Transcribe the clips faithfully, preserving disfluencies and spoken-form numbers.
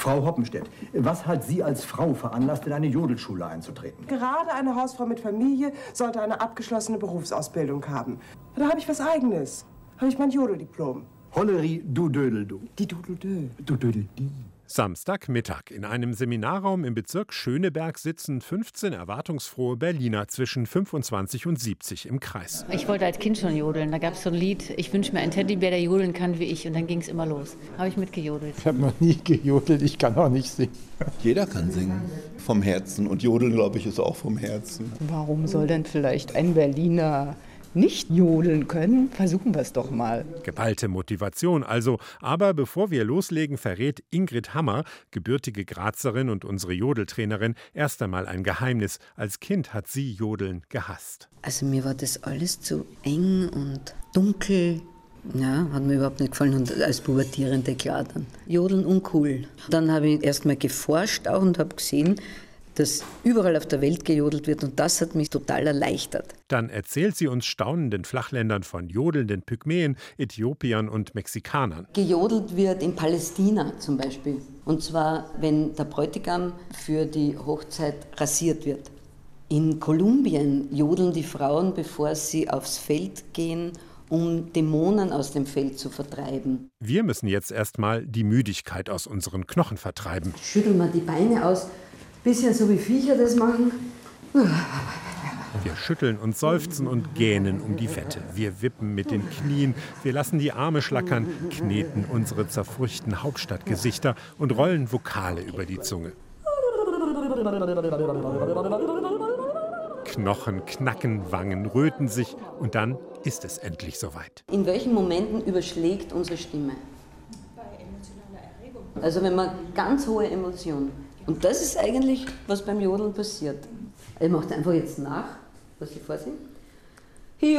Frau Hoppenstedt, was hat Sie als Frau veranlasst, in eine Jodelschule einzutreten? Gerade eine Hausfrau mit Familie sollte eine abgeschlossene Berufsausbildung haben. Da habe ich was Eigenes. Habe ich mein Jodeldiplom. Holleri du Dödel du. Die Dudeldö. Du Dödel die. Samstagmittag. In einem Seminarraum im Bezirk Schöneberg sitzen fünfzehn erwartungsfrohe Berliner zwischen fünfundzwanzig und siebzig im Kreis. Ich wollte als Kind schon jodeln. Da gab es so ein Lied, ich wünsche mir einen Teddybär, der jodeln kann wie ich. Und dann ging es immer los. Habe ich mitgejodelt. Ich habe noch nie gejodelt, ich kann auch nicht singen. Jeder kann singen. Vom Herzen. Und Jodeln, glaube ich, ist auch vom Herzen. Warum soll denn vielleicht ein Berliner nicht jodeln können? Versuchen wir es doch mal. Geballte Motivation also. Aber bevor wir loslegen, verrät Ingrid Hammer, gebürtige Grazerin und unsere Jodeltrainerin, erst einmal ein Geheimnis. Als Kind hat sie Jodeln gehasst. Also mir war das alles zu eng und dunkel. Ja, hat mir überhaupt nicht gefallen. Und als Pubertierende klar dann. Jodeln uncool. Dann habe ich erst mal geforscht auch und habe gesehen, dass überall auf der Welt gejodelt wird und das hat mich total erleichtert. Dann erzählt sie uns staunenden Flachländern von jodelnden Pygmäen, Äthiopiern und Mexikanern. Gejodelt wird in Palästina zum Beispiel. Und zwar, wenn der Bräutigam für die Hochzeit rasiert wird. In Kolumbien jodeln die Frauen, bevor sie aufs Feld gehen, um Dämonen aus dem Feld zu vertreiben. Wir müssen jetzt erstmal die Müdigkeit aus unseren Knochen vertreiben. Schütteln wir die Beine aus. Bisschen so wie Viecher das machen. Wir schütteln und seufzen und gähnen um die Wette. Wir wippen mit den Knien, wir lassen die Arme schlackern, kneten unsere zerfurchten Hauptstadtgesichter und rollen Vokale über die Zunge. Knochen knacken, Wangen röten sich und dann ist es endlich soweit. In welchen Momenten überschlägt unsere Stimme? Bei emotionaler Erregung. Also wenn man ganz hohe Emotionen. Und das ist eigentlich, was beim Jodeln passiert. Er macht einfach jetzt nach, was ich vorsinge. Jo,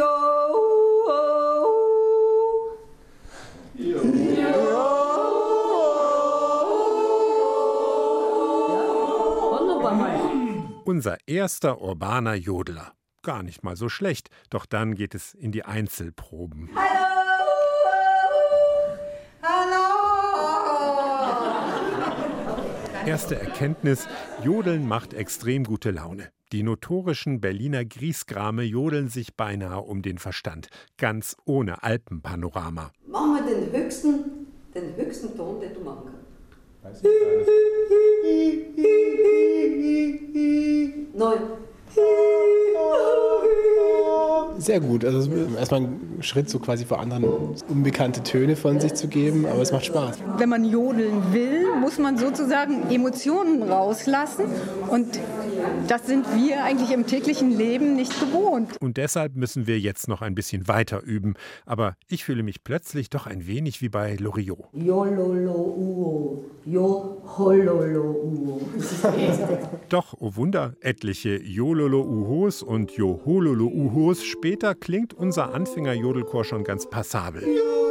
jo, jo. Ja, und noch einmal. Unser erster urbaner Jodler. Gar nicht mal so schlecht, doch dann geht es in die Einzelproben. Hallo! Erste Erkenntnis, Jodeln macht extrem gute Laune. Die notorischen Berliner Griesgrame jodeln sich beinahe um den Verstand. Ganz ohne Alpenpanorama. Mach mal den höchsten, den höchsten Ton, den du machen kannst. Neu. Sehr gut. Also erstmal ein Schritt so quasi vor anderen unbekannte Töne von sich zu geben, aber es macht Spaß. Wenn man jodeln will, muss man sozusagen Emotionen rauslassen und das sind wir eigentlich im täglichen Leben nicht gewohnt. Und deshalb müssen wir jetzt noch ein bisschen weiter üben. Aber ich fühle mich plötzlich doch ein wenig wie bei Loriot. Jololo-uo, Jo-hololo-uo. Doch, oh Wunder, etliche Jololo-Uhos und Johololo-Uhos. Später klingt unser Anfänger-Jodelchor schon ganz passabel.